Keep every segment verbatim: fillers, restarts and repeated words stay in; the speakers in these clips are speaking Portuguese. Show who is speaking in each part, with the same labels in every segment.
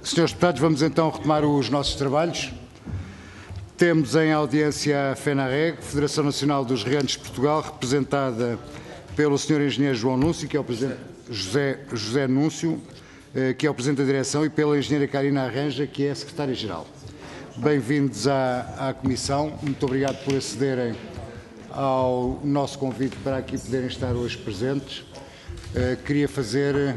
Speaker 1: Senhores deputados, vamos então retomar os nossos trabalhos. Temos em audiência a FENARREG, Federação Nacional dos Regantes de Portugal, representada pelo senhor Engenheiro João Núncio, que é o Presidente, José, José Núncio, que é o Presidente da Direção, e pela Engenheira Karina Arranja, que é a Secretária-Geral. Bem-vindos à, à Comissão. Muito obrigado por acederem ao nosso convite para aqui poderem estar hoje presentes. Uh, queria fazer...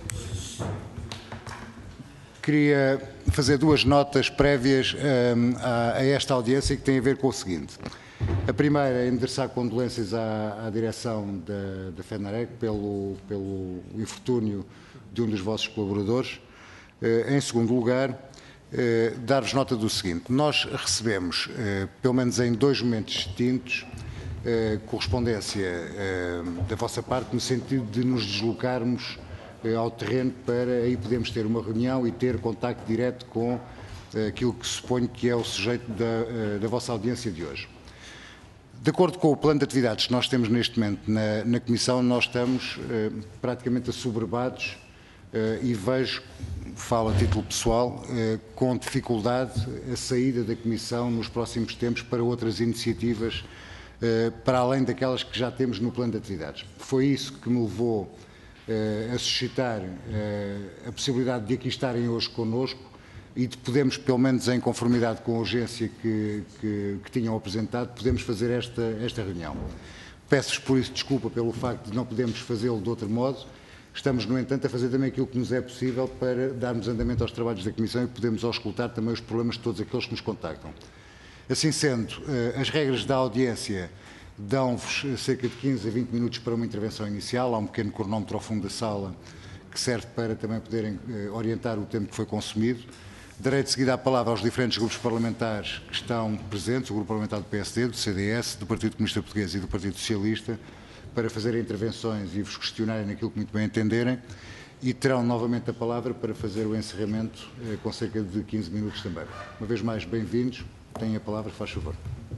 Speaker 1: Queria fazer duas notas prévias um, a, a esta audiência que têm a ver com o seguinte. A primeira é endereçar condolências à, à direção da, da FENARREG pelo, pelo infortúnio de um dos vossos colaboradores. Uh, em segundo lugar, uh, dar-vos nota do seguinte. Nós recebemos, uh, pelo menos em dois momentos distintos, uh, correspondência uh, da vossa parte no sentido de nos deslocarmos ao terreno para aí podermos ter uma reunião e ter contacto direto com uh, aquilo que suponho que é o sujeito da, uh, da vossa audiência de hoje. De acordo com o plano de atividades que nós temos neste momento na, na Comissão, nós estamos uh, praticamente assoberbados uh, e vejo, falo a título pessoal, uh, com dificuldade a saída da Comissão nos próximos tempos para outras iniciativas uh, para além daquelas que já temos no plano de atividades. Foi isso que me levou a suscitar a possibilidade de aqui estarem hoje connosco e de podermos, pelo menos em conformidade com a urgência que, que, que tinham apresentado, podemos fazer esta, esta reunião. Peço-vos por isso desculpa pelo facto de não podermos fazê-lo de outro modo. Estamos, no entanto, a fazer também aquilo que nos é possível para darmos andamento aos trabalhos da Comissão e podermos auscultar também os problemas de todos aqueles que nos contactam. Assim sendo, as regras da audiência dão-vos cerca de quinze a vinte minutos para uma intervenção inicial. Há um pequeno cronómetro ao fundo da sala que serve para também poderem eh, orientar o tempo que foi consumido. Darei de seguida a palavra aos diferentes grupos parlamentares que estão presentes, o grupo parlamentar do P S D, do C D S, do Partido Comunista Português e do Partido Socialista, para fazerem intervenções e vos questionarem naquilo que muito bem entenderem, e terão novamente a palavra para fazer o encerramento eh, com cerca de quinze minutos também. Uma vez mais, bem-vindos. Têm a palavra, faz favor.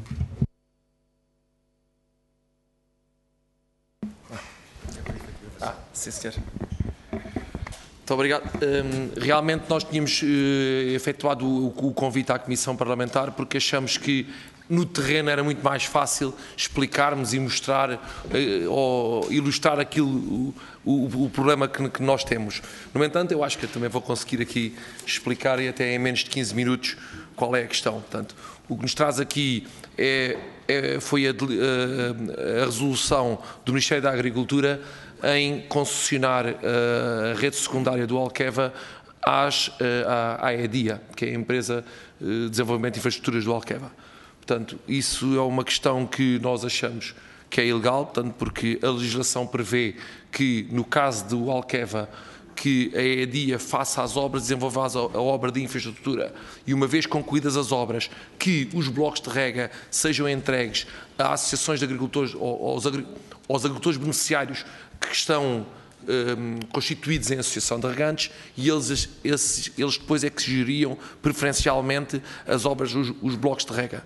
Speaker 2: Ah, sim, senhor. Muito obrigado. Um, realmente nós tínhamos uh, efetuado o, o convite à Comissão Parlamentar porque achamos que no terreno era muito mais fácil explicarmos e mostrar uh, ou ilustrar aquilo, o, o, o problema que, que nós temos. No entanto, eu acho que eu também vou conseguir aqui explicar e até em menos de quinze minutos qual é a questão. Portanto, o que nos traz aqui é, é, foi a, a, a resolução do Ministério da Agricultura em concessionar uh, a rede secundária do Alqueva às, uh, à, à EDIA, que é a Empresa de Desenvolvimento de Infraestruturas do Alqueva. Portanto, isso é uma questão que nós achamos que é ilegal, portanto, porque a legislação prevê que, no caso do Alqueva, que a EDIA faça as obras, desenvolva a obra de infraestrutura e, uma vez concluídas as obras, que os blocos de rega sejam entregues a associações de agricultores ou aos, agri aos agricultores beneficiários que estão um, constituídos em associação de regantes, e eles, esses, eles depois é que geriam preferencialmente as obras, os, os blocos de rega.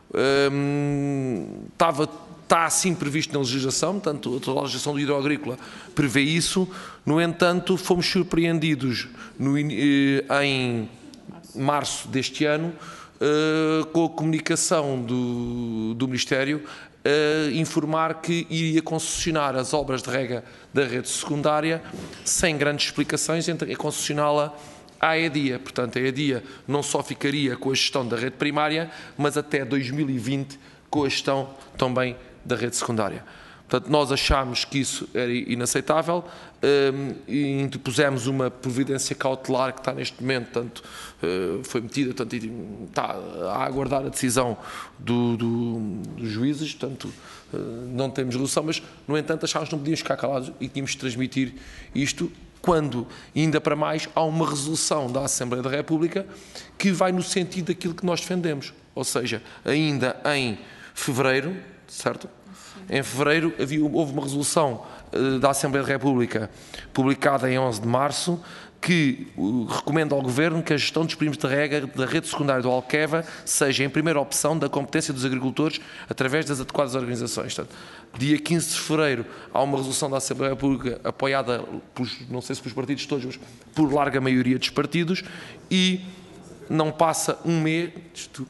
Speaker 2: Um, estava, está assim previsto na legislação, portanto, a legislação do hidroagrícola prevê isso. No entanto, fomos surpreendidos no, em março deste ano uh, com a comunicação do, do Ministério Uh, informar que iria concessionar as obras de rega da rede secundária sem grandes explicações, entre concessioná-la à EDIA. Portanto, a EDIA não só ficaria com a gestão da rede primária, mas até dois mil e vinte com a gestão também da rede secundária. Portanto, nós achámos que isso era inaceitável um, e interpusemos uma providência cautelar que está neste momento, portanto, uh, foi metida, portanto, está a aguardar a decisão do, do, dos juízes, portanto, uh, não temos resolução, mas, no entanto, achámos que não podíamos ficar calados e tínhamos de transmitir isto quando, ainda para mais, há uma resolução da Assembleia da República que vai no sentido daquilo que nós defendemos, ou seja, ainda em fevereiro, certo? Em fevereiro havia, houve uma resolução uh, da Assembleia da República, publicada em onze de março, que uh, recomenda ao Governo que a gestão dos perímetros de rega da rede secundária do Alqueva seja em primeira opção da competência dos agricultores através das adequadas organizações. Portanto, dia quinze de fevereiro há uma resolução da Assembleia Pública apoiada, por, não sei se pelos partidos todos, mas por larga maioria dos partidos, e não passa um mês... Isto,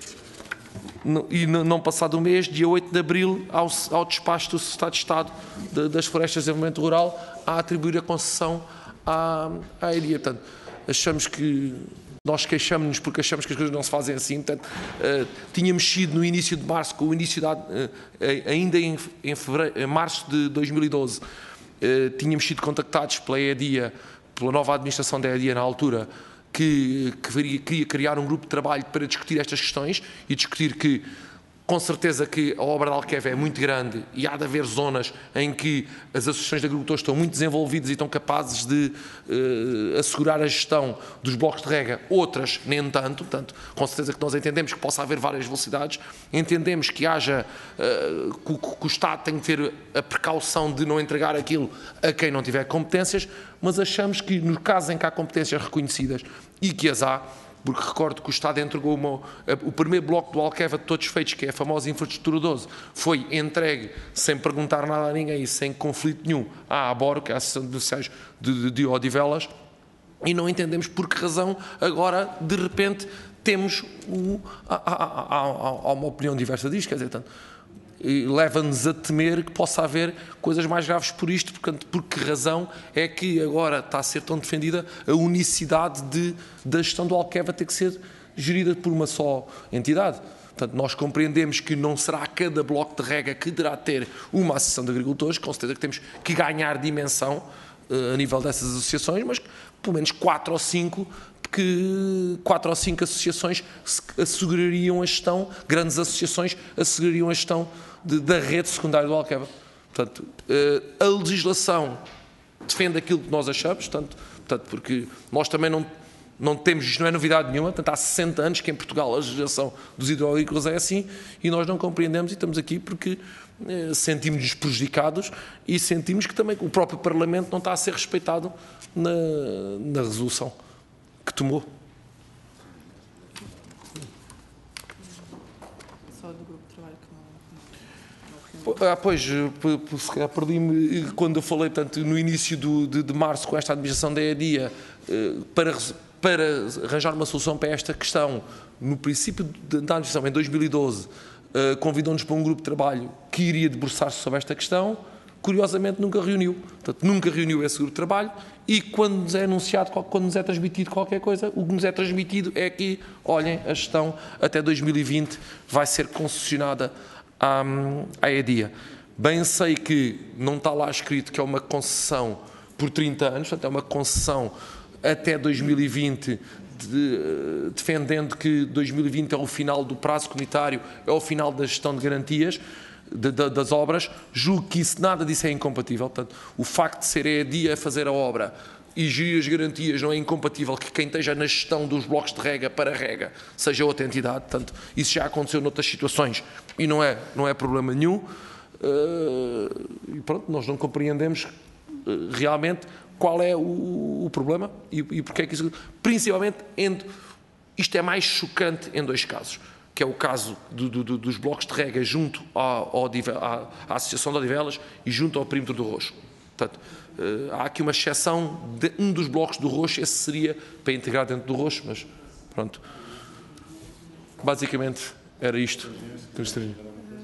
Speaker 2: e não passado um mês, dia oito de abril, ao, ao despacho do Secretário de Estado de, das Florestas de Desenvolvimento Rural, a atribuir a concessão à, à A E D I A. Portanto, achamos que, nós queixamos-nos porque achamos que as coisas não se fazem assim. Portanto, uh, tínhamos sido no início de março, com o início da, uh, ainda em, em, fevereiro, em março de dois mil e doze, uh, tínhamos sido contactados pela A E D I A, pela nova administração da A E D I A na altura, que, que queria criar um grupo de trabalho para discutir estas questões e discutir que, com certeza que a obra de Alqueva é muito grande e há de haver zonas em que as associações de agricultores estão muito desenvolvidas e estão capazes de uh, assegurar a gestão dos blocos de rega, outras nem tanto. Portanto, com certeza que nós entendemos que possa haver várias velocidades, entendemos que haja, uh, que, que o Estado tem que ter a precaução de não entregar aquilo a quem não tiver competências, mas achamos que no caso em que há competências reconhecidas e que as há, porque recordo que o Estado entregou uma, o primeiro bloco do Alqueva de todos feitos, que é a famosa infraestrutura doze, foi entregue sem perguntar nada a ninguém e sem conflito nenhum à ABOR, que é a Associação de Beneficiários de, de, de Odivelas, e não entendemos por que razão agora, de repente, temos o, há, há, há, há uma opinião diversa disto, quer dizer, tanto, leva-nos a temer que possa haver coisas mais graves por isto, portanto, por que razão é que agora está a ser tão defendida a unicidade de, da gestão do Alqueva ter que ser gerida por uma só entidade. Portanto, nós compreendemos que não será cada bloco de rega que terá de ter uma associação de agricultores, com certeza que temos que ganhar dimensão uh, a nível dessas associações, mas pelo menos quatro ou cinco que quatro ou cinco associações assegurariam a gestão, grandes associações assegurariam a gestão de, da rede secundária do Alqueva. Portanto, a legislação defende aquilo que nós achamos, portanto, portanto, porque nós também não, não temos, isto não é novidade nenhuma, portanto, há sessenta anos que em Portugal a legislação dos hidroagrícolas é assim e nós não compreendemos e estamos aqui porque eh, sentimos-nos prejudicados e sentimos que também o próprio Parlamento não está a ser respeitado na, na resolução que tomou.
Speaker 3: Só do grupo de trabalho que não...
Speaker 2: não ah, pois, se calhar perdi-me quando eu falei, portanto, no início do, de, de março com esta administração da A E D I A para, para arranjar uma solução para esta questão. No princípio da administração, em dois mil e doze, convidou-nos para um grupo de trabalho que iria debruçar-se sobre esta questão. Curiosamente nunca reuniu, portanto, nunca reuniu esse grupo de trabalho e quando nos é anunciado, quando nos é transmitido qualquer coisa, o que nos é transmitido é que, olhem, a gestão até dois mil e vinte vai ser concessionada à, à A E D I A. Bem sei que não está lá escrito que é uma concessão por trinta anos, portanto é uma concessão até dois mil e vinte, de, defendendo que dois mil e vinte é o final do prazo comunitário, é o final da gestão de garantias, De, de, das obras. Julgo que isso, nada disso é incompatível. Portanto, o facto de ser a A E D I A a fazer a obra e gerir as garantias não é incompatível que quem esteja na gestão dos blocos de rega para rega seja outra entidade. Portanto, isso já aconteceu noutras situações e não é, não é problema nenhum. Uh, e pronto, nós não compreendemos uh, realmente qual é o, o problema e, e porque é que isso... Principalmente, entre, isto é mais chocante em dois casos, que é o caso do, do, dos blocos de rega junto ao, ao, à, à Associação de Odivelas e junto ao perímetro do Roxo. Portanto, há aqui uma exceção de um dos blocos do Roxo, esse seria para integrar dentro do Roxo, mas pronto. Basicamente era isto que eu gostaria.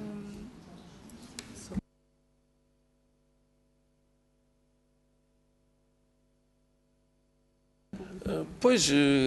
Speaker 2: Pois...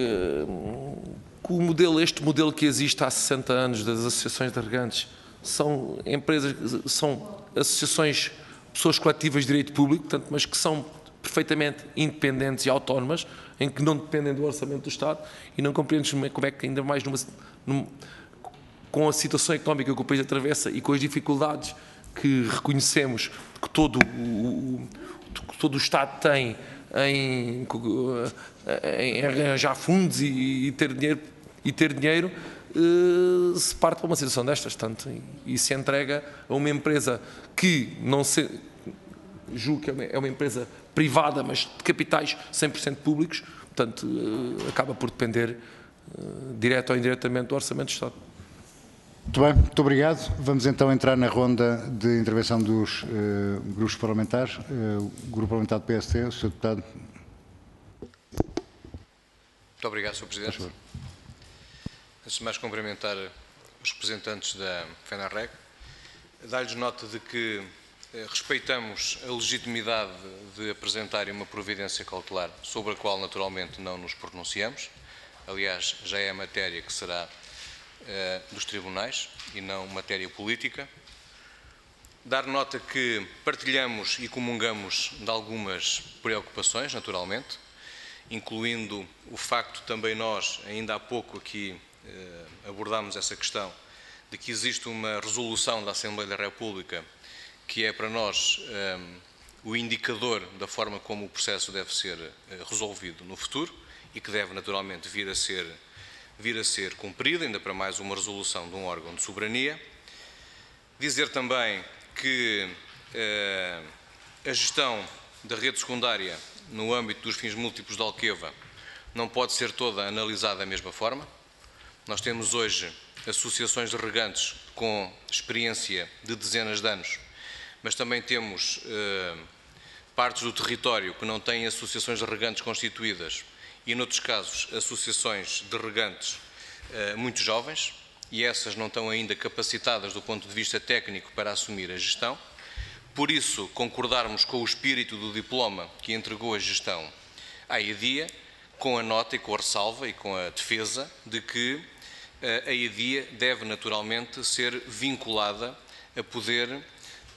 Speaker 2: O modelo, este modelo que existe há sessenta anos das associações de regantes são empresas, são associações, pessoas coletivas de direito público, portanto, mas que são perfeitamente independentes e autónomas, em que não dependem do orçamento do Estado e não compreendemos como é que ainda mais numa, numa, com a situação económica que o país atravessa e com as dificuldades que reconhecemos que todo o, que todo o Estado tem em, em arranjar fundos e, e ter dinheiro e ter dinheiro, uh, se parte para uma situação destas, tanto, e, e se entrega a uma empresa que não se, julgo que é uma, é uma empresa privada, mas de capitais cem por cento públicos, portanto, acaba por depender, direto ou indiretamente, do Orçamento de Estado.
Speaker 1: Muito bem, muito obrigado. Vamos então entrar na ronda de intervenção dos uh, grupos parlamentares. Uh, o Grupo Parlamentar do P S T, o senhor Deputado.
Speaker 4: Muito obrigado, senhor Presidente. Antes de mais, cumprimentar os representantes da FENARREG, dar-lhes nota de que eh, respeitamos a legitimidade de apresentarem uma providência cautelar sobre a qual, naturalmente, não nos pronunciamos. Aliás, já é a matéria que será eh, dos tribunais e não matéria política. Dar nota que partilhamos e comungamos de algumas preocupações, naturalmente, incluindo o facto também nós, ainda há pouco aqui, eh, abordámos essa questão de que existe uma resolução da Assembleia da República que é para nós eh, o indicador da forma como o processo deve ser eh, resolvido no futuro e que deve naturalmente vir a ser, vir a ser cumprida, ainda para mais uma resolução de um órgão de soberania. Dizer também que eh, a gestão da rede secundária no âmbito dos fins múltiplos de Alqueva não pode ser toda analisada da mesma forma. Nós temos hoje associações de regantes com experiência de dezenas de anos, mas também temos eh, partes do território que não têm associações de regantes constituídas e, noutros casos, associações de regantes eh, muito jovens, e essas não estão ainda capacitadas do ponto de vista técnico para assumir a gestão. Por isso, concordarmos com o espírito do diploma que entregou a gestão à EDIA, com a nota e com a ressalva e com a defesa de que a EDIA deve naturalmente ser vinculada a poder uh,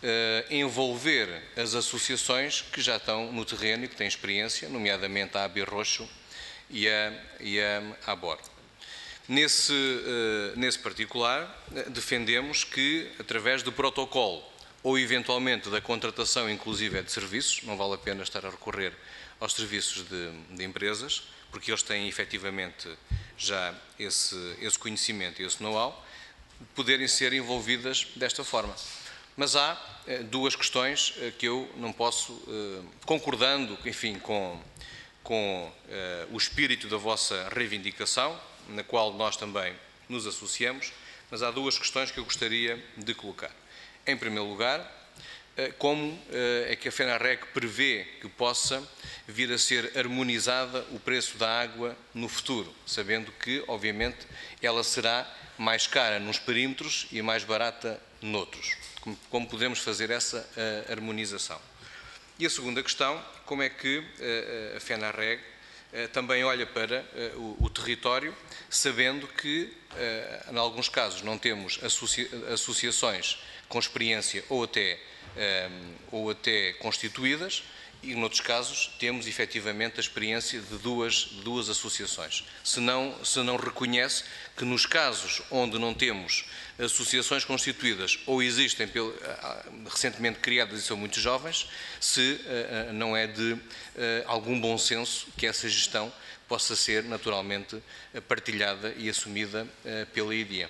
Speaker 4: envolver as associações que já estão no terreno e que têm experiência, nomeadamente a A B Roxo e a, e a ABOR. Nesse, uh, nesse particular, defendemos que, através do protocolo ou eventualmente da contratação inclusive de serviços, não vale a pena estar a recorrer aos serviços de, de empresas, porque eles têm efetivamente já esse, esse conhecimento e esse know-how, poderem ser envolvidas desta forma. Mas há eh, duas questões eh, que eu não posso, eh, concordando, enfim, com, com eh, o espírito da vossa reivindicação, na qual nós também nos associamos, mas há duas questões que eu gostaria de colocar. Em primeiro lugar, como é que a FENARREG prevê que possa vir a ser harmonizada o preço da água no futuro, sabendo que, obviamente, ela será mais cara nos perímetros e mais barata noutros. Como, como podemos fazer essa uh, harmonização? E a segunda questão, como é que uh, a FENARREG uh, também olha para uh, o, o território, sabendo que, uh, em alguns casos, não temos associa associações com experiência ou até Um, ou até constituídas, e, noutros casos, temos efetivamente a experiência de duas, de duas associações. Se não, se não reconhece que nos casos onde não temos associações constituídas ou existem pel, recentemente criadas e são muito jovens, se uh, não é de uh, algum bom senso que essa gestão possa ser naturalmente partilhada e assumida uh, pela EDIA.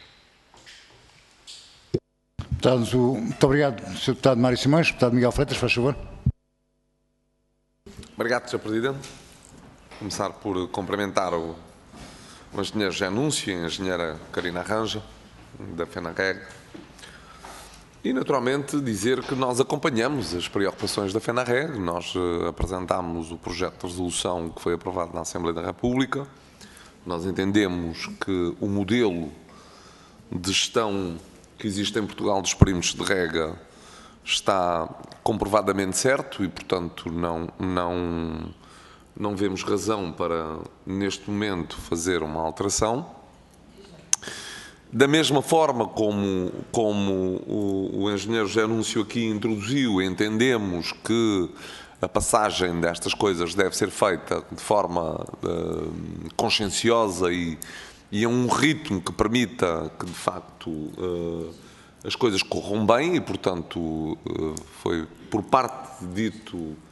Speaker 1: Muito obrigado, senhor Deputado Mário Simões. Deputado Miguel Freitas, faz favor.
Speaker 5: Obrigado, senhor Presidente. Vou começar por cumprimentar o, o engenheiro José Núncio e a engenheira Carina Arranja, da FENARREG, e, naturalmente, dizer que nós acompanhamos as preocupações da FENARREG. Nós uh, apresentámos o projeto de resolução que foi aprovado na Assembleia da República. Nós entendemos que o modelo de gestão que existe em Portugal dos perímetros de rega está comprovadamente certo e, portanto, não, não, não vemos razão para, neste momento, fazer uma alteração. Da mesma forma como, como o, o engenheiro José Núncio aqui introduziu, entendemos que a passagem destas coisas deve ser feita de forma uh, conscienciosa e e a um ritmo que permita que, de facto, uh, as coisas corram bem e, portanto, uh, foi por parte dito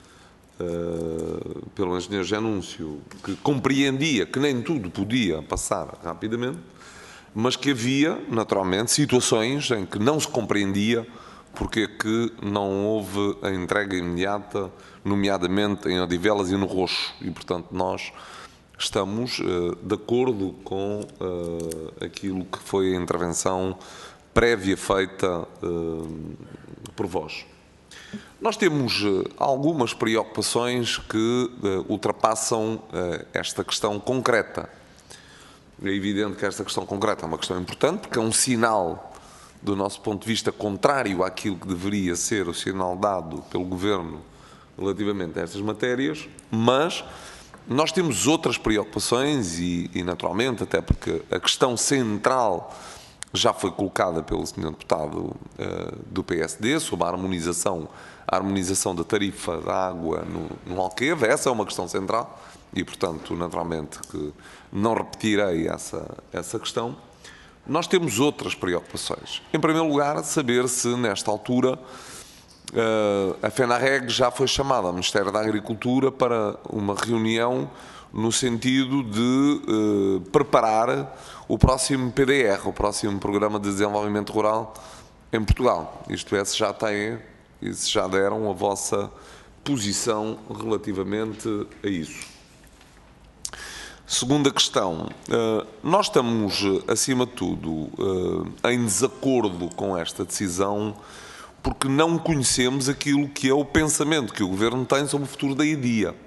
Speaker 5: uh, pelo engenheiro José Núncio que compreendia que nem tudo podia passar rapidamente, mas que havia, naturalmente, situações em que não se compreendia porque é que não houve a entrega imediata, nomeadamente em Odivelas e no Roxo, e portanto nós estamos uh, de acordo com uh, aquilo que foi a intervenção prévia feita uh, por vós. Nós temos uh, algumas preocupações que uh, ultrapassam uh, esta questão concreta. É evidente que esta questão concreta é uma questão importante, porque é um sinal, do nosso ponto de vista, contrário àquilo que deveria ser o sinal dado pelo Governo relativamente a estas matérias, mas nós temos outras preocupações e, e, naturalmente, até porque a questão central já foi colocada pelo senhor Deputado uh, do P S D, sobre a harmonização, a harmonização da tarifa da água no, no Alqueva. Essa é uma questão central e, portanto, naturalmente, que não repetirei essa, essa questão. Nós temos outras preocupações. Em primeiro lugar, saber se, nesta altura, Uh, a FENARREG já foi chamada ao Ministério da Agricultura para uma reunião no sentido de uh, preparar o próximo P D R, o próximo Programa de Desenvolvimento Rural em Portugal. Isto é, se já têm, se já deram a vossa posição relativamente a isso. Segunda questão, uh, nós estamos, acima de tudo, uh, em desacordo com esta decisão, porque não conhecemos aquilo que é o pensamento que o Governo tem sobre o futuro da I D I A.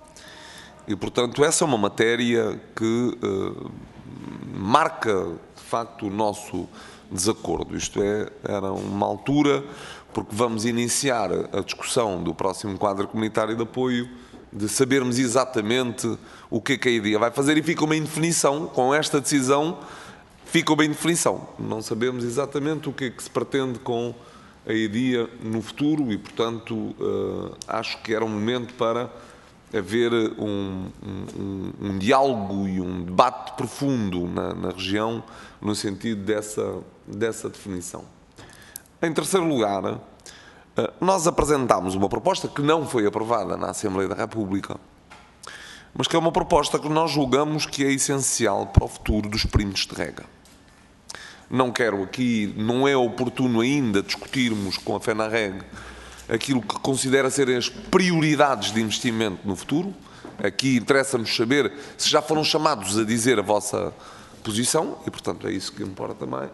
Speaker 5: E, portanto, essa é uma matéria que uh, marca, de facto, o nosso desacordo. Isto é, era uma altura, porque vamos iniciar a discussão do próximo quadro comunitário de apoio, de sabermos exatamente o que é que a I D I A vai fazer, e fica uma indefinição, com esta decisão, fica uma indefinição. Não sabemos exatamente o que é que se pretende com a I D I A no futuro e, portanto, uh, acho que era um momento para haver um, um, um diálogo e um debate profundo na, na região no sentido dessa, dessa definição. Em terceiro lugar, uh, nós apresentámos uma proposta que não foi aprovada na Assembleia da República, mas que é uma proposta que nós julgamos que é essencial para o futuro dos perímetros de rega. Não quero aqui, não é oportuno ainda discutirmos com a FENARREG aquilo que considera serem as prioridades de investimento no futuro. Aqui interessa-nos saber se já foram chamados a dizer a vossa posição, e portanto é isso que importa também.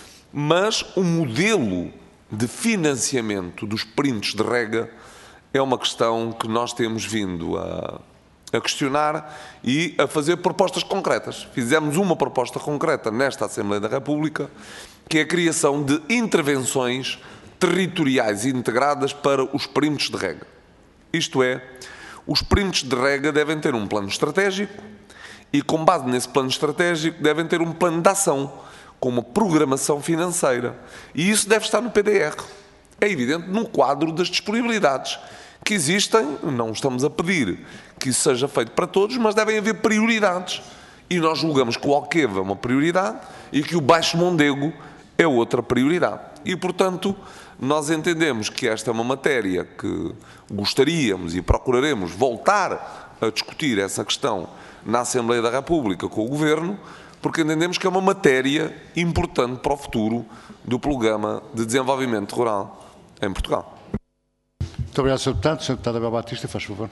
Speaker 5: Mas o modelo de financiamento dos perímetros de rega é uma questão que nós temos vindo a... a questionar e a fazer propostas concretas. Fizemos uma proposta concreta nesta Assembleia da República, que é a criação de intervenções territoriais integradas para os perímetros de rega. Isto é, os perímetros de rega devem ter um plano estratégico e, com base nesse plano estratégico, devem ter um plano de ação, com uma programação financeira. E isso deve estar no P D R. É evidente, no quadro das disponibilidades que existem, não estamos a pedir que isso seja feito para todos, mas devem haver prioridades. E nós julgamos que o Alqueva é uma prioridade e que o Baixo Mondego é outra prioridade. E, portanto, nós entendemos que esta é uma matéria que gostaríamos e procuraremos voltar a discutir essa questão na Assembleia da República com o Governo, porque entendemos que é uma matéria importante para o futuro do Programa de Desenvolvimento Rural em Portugal.
Speaker 1: Muito obrigado, senhor Deputado. senhor Deputado Abel Batista, faz favor.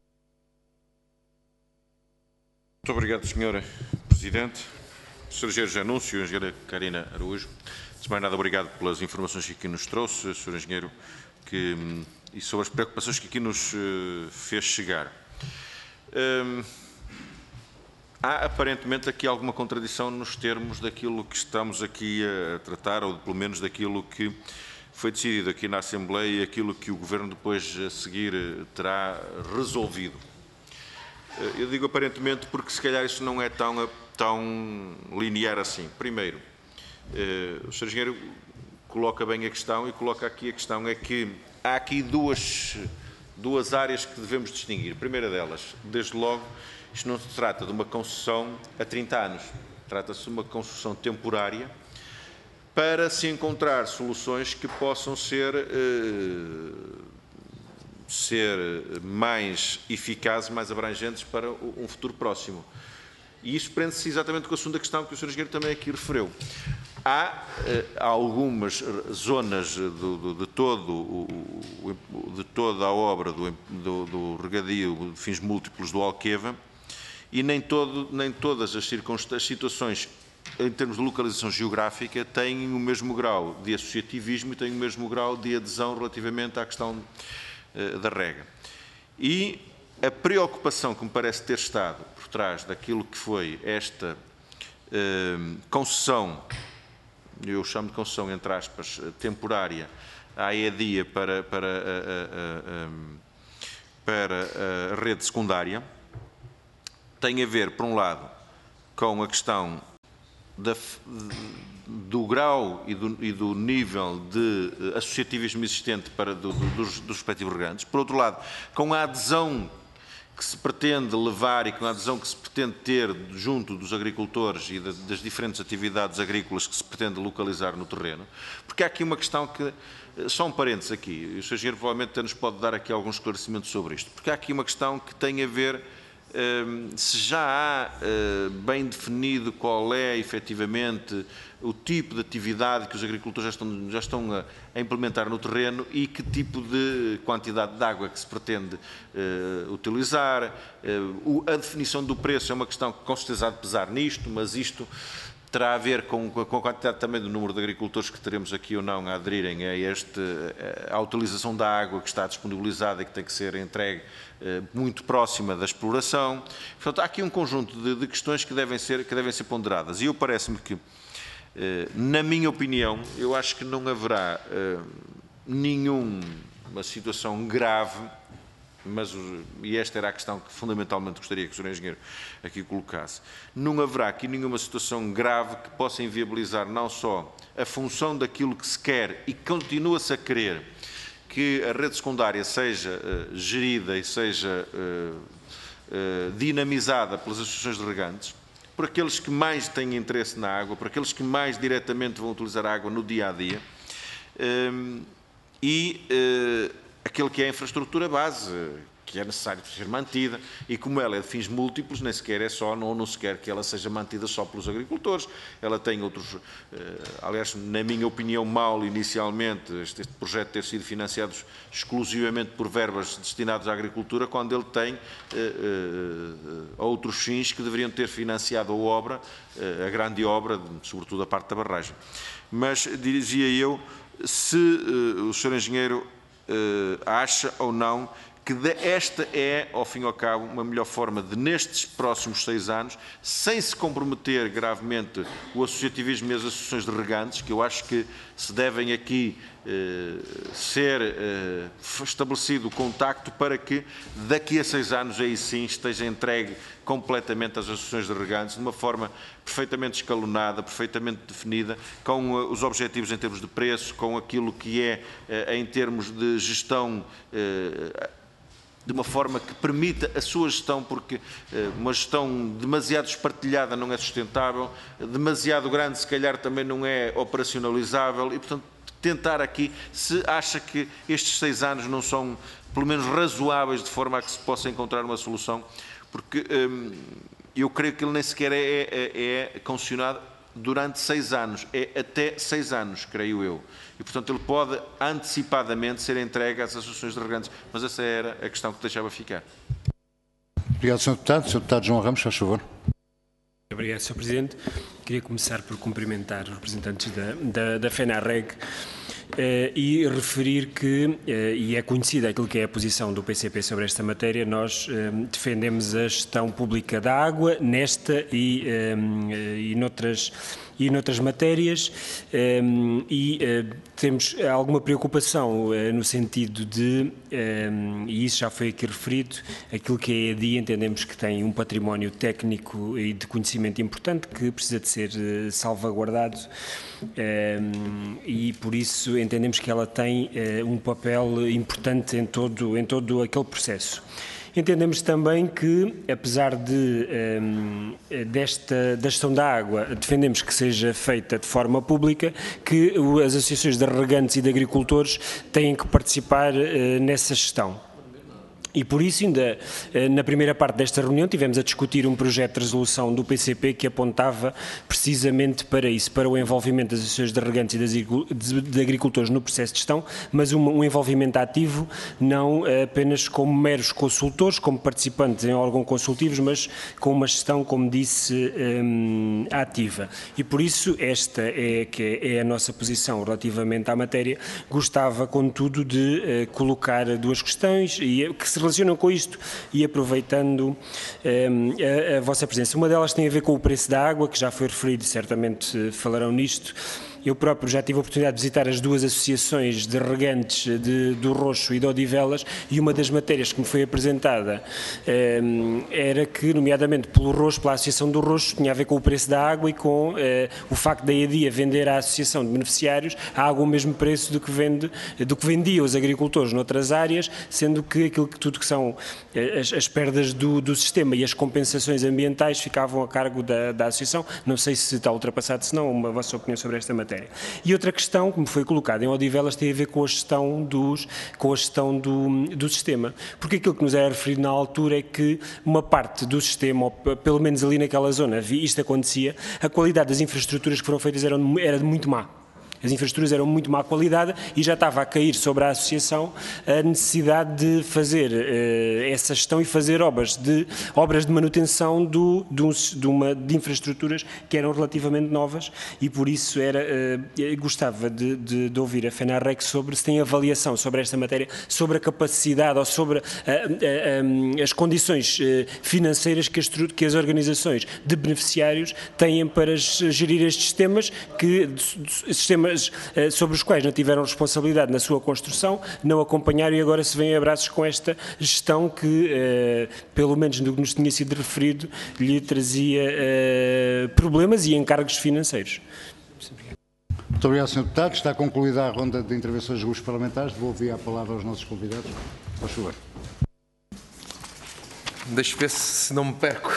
Speaker 6: Muito obrigado, senhor Presidente. senhor Engenheiro Janúncio, engenheira Karina Araújo. Antes de mais nada, obrigado pelas informações que aqui nos trouxe, senhor Engenheiro, que, e sobre as preocupações que aqui nos uh, fez chegar. Um, há aparentemente aqui alguma contradição nos termos daquilo que estamos aqui a tratar, ou pelo menos daquilo que foi decidido aqui na Assembleia e aquilo que o Governo depois a seguir terá resolvido. Eu digo aparentemente porque se calhar isso não é tão, tão linear assim. Primeiro, o senhor Engenheiro coloca bem a questão e coloca aqui a questão é que há aqui duas, duas áreas que devemos distinguir. A primeira delas, desde logo, isto não se trata de uma concessão a trinta anos. Trata-se de uma concessão temporária para se encontrar soluções que possam ser, eh, ser mais eficazes, mais abrangentes para um futuro próximo. E isso prende-se exatamente com o assunto da questão que o senhor Engenheiro também aqui referiu. há eh, algumas zonas do, do, de, todo, o, o, de toda a obra do, do, do regadio de fins múltiplos do Alqueva e nem, todo, nem todas as, as situações em termos de localização geográfica têm o mesmo grau de associativismo e têm o mesmo grau de adesão relativamente à questão eh, da rega. E a preocupação que me parece ter estado por trás daquilo que foi esta eh, concessão, eu chamo de concessão, entre aspas, temporária, à EDIA para, para, a, a, a, para a rede secundária, tem a ver, por um lado, com a questão da, do grau e do, e do nível de associativismo existente para, do, do, dos, dos respectivos regantes, por outro lado, com a adesão que se pretende levar e com a adesão que se pretende ter junto dos agricultores e de, das diferentes atividades agrícolas que se pretende localizar no terreno, porque há aqui uma questão que, só um parênteses aqui, o senhor Engenheiro provavelmente nos pode dar aqui alguns esclarecimentos sobre isto, porque há aqui uma questão que tem a ver um, se já há uh, bem definido qual é efetivamente o tipo de atividade que os agricultores já estão, já estão a, a implementar no terreno e que tipo de quantidade de água que se pretende uh, utilizar. Uh, a definição do preço é uma questão que com certeza há de pesar nisto, mas isto terá a ver com, com a quantidade também do número de agricultores que teremos aqui ou não a aderirem a este, à utilização da água que está disponibilizada e que tem que ser entregue uh, muito próxima da exploração. Portanto, há aqui um conjunto de, de questões que devem ser, que devem ser ponderadas e eu parece-me que na minha opinião, eu acho que não haverá uh, nenhuma situação grave, mas, e esta era a questão que fundamentalmente gostaria que o senhor Engenheiro aqui colocasse, não haverá aqui nenhuma situação grave que possa inviabilizar não só a função daquilo que se quer e continua-se a querer que a rede secundária seja uh, gerida e seja uh, uh, dinamizada pelas associações de regantes, por aqueles que mais têm interesse na água, por aqueles que mais diretamente vão utilizar a água no dia-a-dia, um, e uh, aquele que é a infraestrutura base, que é necessário ser mantida, e como ela é de fins múltiplos, nem sequer é só, não, não se quer que ela seja mantida só pelos agricultores, ela tem outros, uh, aliás, na minha opinião, mal inicialmente, este, este projeto ter sido financiado exclusivamente por verbas destinadas à agricultura, quando ele tem uh, uh, outros fins que deveriam ter financiado a obra, uh, a grande obra, sobretudo a parte da barragem. Mas, dizia eu, se uh, o senhor Engenheiro uh, acha ou não que esta é, ao fim e ao cabo, uma melhor forma de, nestes próximos seis anos, sem se comprometer gravemente o associativismo e as associações de regantes, que eu acho que se devem aqui eh, ser eh, estabelecido o contacto para que daqui a seis anos aí sim esteja entregue completamente às associações de regantes, de uma forma perfeitamente escalonada, perfeitamente definida, com uh, os objetivos em termos de preço, com aquilo que é uh, em termos de gestão, uh, de uma forma que permita a sua gestão, porque uh, uma gestão demasiado espartilhada não é sustentável, demasiado grande se calhar também não é operacionalizável e, portanto, tentar aqui, se acha que estes seis anos não são, pelo menos, razoáveis de forma a que se possa encontrar uma solução, porque hum, eu creio que ele nem sequer é, é, é concessionado durante seis anos, é até seis anos, creio eu. E, portanto, ele pode antecipadamente ser entregue às associações de regantes, mas essa era a questão que deixava ficar.
Speaker 1: Obrigado, senhor Deputado. senhor Deputado João Ramos, faz favor.
Speaker 7: Obrigado, senhor Presidente. Queria começar por cumprimentar os representantes da, da, da FENARREG eh, e referir que, eh, e é conhecida aquilo que é a posição do P C P sobre esta matéria, nós eh, defendemos a gestão pública da água nesta e, eh, e noutras e noutras matérias um, e uh, temos alguma preocupação uh, no sentido de, um, e isso já foi aqui referido, aquilo que é a EDIA, entendemos que tem um património técnico e de conhecimento importante que precisa de ser uh, salvaguardado um, e por isso entendemos que ela tem uh, um papel importante em todo, em todo aquele processo. Entendemos também que, apesar de, um, desta, da gestão da água, defendemos que seja feita de forma pública, que as associações de regantes e de agricultores têm que participar uh, nessa gestão. E por isso, ainda na primeira parte desta reunião, tivemos a discutir um projeto de resolução do P C P que apontava precisamente para isso, para o envolvimento das associações de regantes e de agricultores no processo de gestão, mas um, um envolvimento ativo, não apenas como meros consultores, como participantes em órgãos consultivos, mas com uma gestão, como disse, um, ativa. E por isso, esta é, que é a nossa posição relativamente à matéria. Gostava, contudo, de uh, colocar duas questões e, que se relacionam com isto e aproveitando um, a, a vossa presença. Uma delas tem a ver com o preço da água, que já foi referido, certamente falarão nisto. Eu próprio já tive a oportunidade de visitar as duas associações de regantes de, do Roxo e de Odivelas, e uma das matérias que me foi apresentada eh, era que, nomeadamente pelo Roxo, pela Associação do Roxo, tinha a ver com o preço da água e com eh, o facto da EDIA vender à Associação de Beneficiários a água ao mesmo preço do que, vende, do que vendia os agricultores noutras áreas, sendo que aquilo que tudo que são as, as perdas do, do sistema e as compensações ambientais ficavam a cargo da, da Associação. Não sei se está ultrapassado, se não, uma vossa opinião sobre esta matéria. E outra questão que me foi colocada em Odivelas tem a ver com a gestão, dos, com a gestão do, do sistema, porque aquilo que nos era referido na altura é que uma parte do sistema, ou pelo menos ali naquela zona, isto acontecia, a qualidade das infraestruturas que foram feitas era, era muito má. As infraestruturas eram muito má qualidade e já estava a cair sobre a associação a necessidade de fazer uh, essa gestão e fazer obras de, obras de manutenção do, de, um, de, uma, de infraestruturas que eram relativamente novas, e por isso era, uh, gostava de, de, de ouvir a FENARREC sobre se tem avaliação sobre esta matéria, sobre a capacidade ou sobre uh, uh, um, as condições uh, financeiras que as, que as organizações de beneficiários têm para gerir estes sistemas, que sistemas sobre os quais não tiveram responsabilidade na sua construção, não acompanharam e agora se vêm abraços com esta gestão que, eh, pelo menos no que nos tinha sido referido, lhe trazia eh, problemas e encargos financeiros.
Speaker 1: Muito obrigado, senhor Deputado. Está concluída a ronda de intervenções dos grupos parlamentares. Devolvo a palavra aos nossos convidados. Por favor.
Speaker 2: Deixa eu ver se não me perco.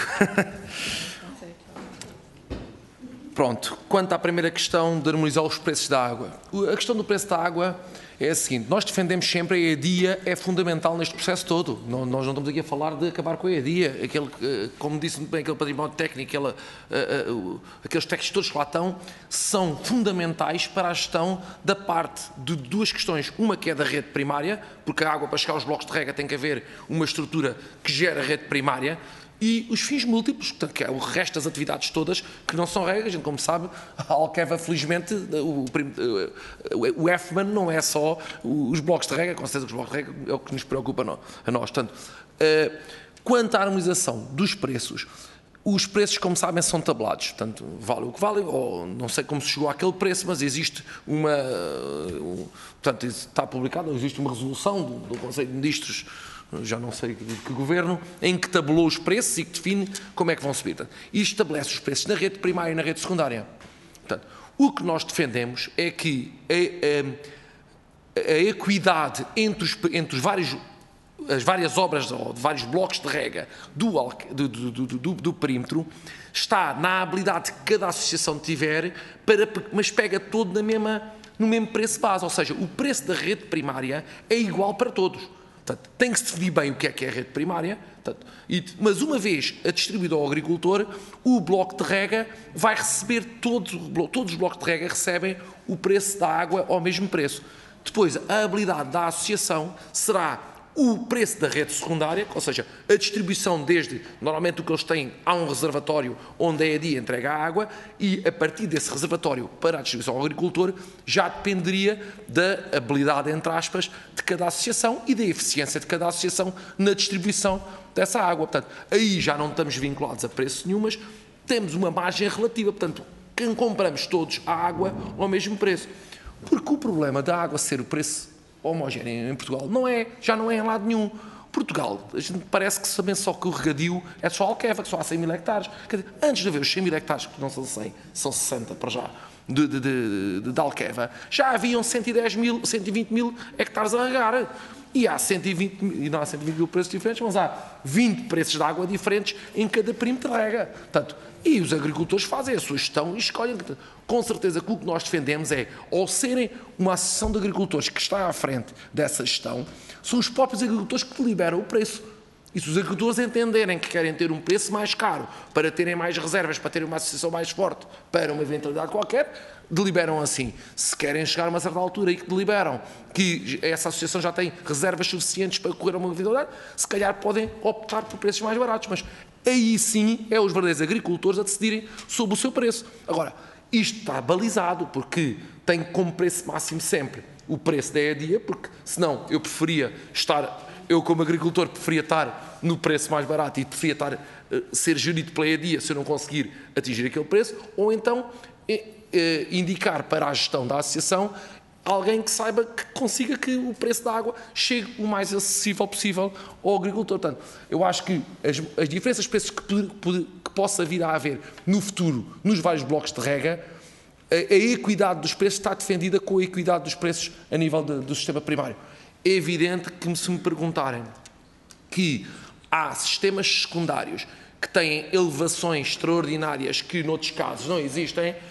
Speaker 2: Pronto, quanto à primeira questão de harmonizar os preços da água. A questão do preço da água é a seguinte: nós defendemos sempre a EDIA, é fundamental neste processo todo. Nós não estamos aqui a falar de acabar com a EDIA, aquele, como disse muito bem, aquele património técnico, aquela, aqueles textos todos que lá estão, são fundamentais para a gestão da parte de duas questões. Uma que é da rede primária, porque a água para chegar aos blocos de rega tem que haver uma estrutura que gera a rede primária, e os fins múltiplos, que é o resto das atividades todas, que não são regras. A gente, como sabe, a Alqueva, felizmente, o, o F M A N não é só os blocos de rega, com certeza que os blocos de rega é o que nos preocupa a nós. Portanto, quanto à harmonização dos preços, os preços, como sabem, são tabelados, portanto, vale o que vale, ou não sei como se chegou àquele preço, mas existe uma, portanto, está publicado, existe uma resolução do, do Conselho de Ministros, já não sei de que governo, em que tabelou os preços e que define como é que vão subir. E estabelece os preços na rede primária e na rede secundária. Portanto, o que nós defendemos é que a, a, a equidade entre os, entre os vários, as várias obras, ou de vários blocos de rega do, do, do, do, do perímetro, está na habilidade que cada associação tiver, para, mas pega todo na mesma, no mesmo preço base. Ou seja, o preço da rede primária é igual para todos. Portanto, tem que se definir bem o que é que é a rede primária, portanto, e, mas uma vez a distribuída ao agricultor, o bloco de rega vai receber, todos, todos os blocos de rega recebem o preço da água ao mesmo preço. Depois, a habilidade da associação será o preço da rede secundária, ou seja, a distribuição desde, normalmente o que eles têm, há um reservatório onde a EDIA entrega a água, e a partir desse reservatório para a distribuição ao agricultor já dependeria da habilidade, entre aspas, de cada associação e da eficiência de cada associação na distribuição dessa água. Portanto, aí já não estamos vinculados a preços nenhumas, temos uma margem relativa, portanto, quem compramos todos a água ao mesmo preço. Porque o problema da água ser o preço homogéneo em Portugal não é, já não é em lado nenhum. Portugal, a gente parece que sabem só que o regadio é só Alqueva, que só há cem mil hectares. Quer dizer, antes de haver os cem mil hectares, que não são cem, são sessenta para já, de, de, de, de Alqueva, já haviam cento e dez mil, cento e vinte mil hectares a regar. e há cento e vinte, e não há cento e vinte mil preços diferentes, mas há vinte preços de água diferentes em cada perímetro de rega. Portanto, e os agricultores fazem a sua gestão e escolhem. Com certeza que o que nós defendemos é, ao serem uma associação de agricultores que está à frente dessa gestão, são os próprios agricultores que deliberam o preço. E se os agricultores entenderem que querem ter um preço mais caro para terem mais reservas, para terem uma associação mais forte para uma eventualidade qualquer, deliberam assim. Se querem chegar a uma certa altura e que deliberam que essa associação já tem reservas suficientes para correr a uma eventualidade, se calhar podem optar por preços mais baratos. Mas aí sim é os verdadeiros agricultores a decidirem sobre o seu preço. Agora, isto está balizado porque tem como preço máximo sempre o preço da E A D I A, porque senão eu preferia estar... Eu, como agricultor, preferia estar no preço mais barato e preferia estar, uh, ser gerido pela E A D I A se eu não conseguir atingir aquele preço, ou então eh, eh, indicar para a gestão da associação alguém que saiba que consiga que o preço da água chegue o mais acessível possível ao agricultor. Portanto, eu acho que as, as diferenças de preços que, que possa vir a haver no futuro, nos vários blocos de rega, a, a equidade dos preços está defendida com a equidade dos preços a nível de, do sistema primário. É evidente que, se me perguntarem que há sistemas secundários que têm elevações extraordinárias que, noutros casos, não existem, uh,